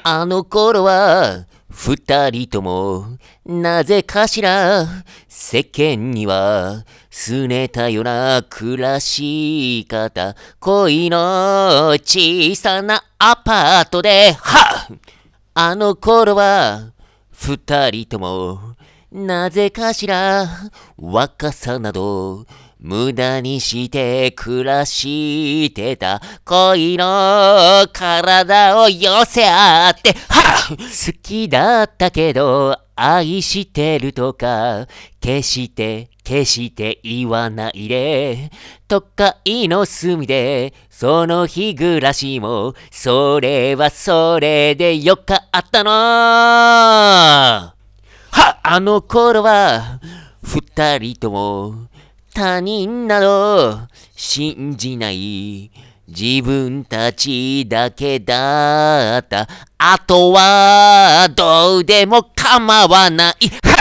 あの頃は二人ともなぜかしら世間には拗ねたような暮らし方。恋の小さなアパートであの頃は二人ともなぜかしら若さなど無駄にして暮らしてた。恋の体を寄せ合って好きだったけど愛してるとか決して言わないで。都会の隅でその日暮らしもそれはそれでよかったの。あの頃は二人とも他人など信じない自分たちだけだった。あとはどうでも構わない。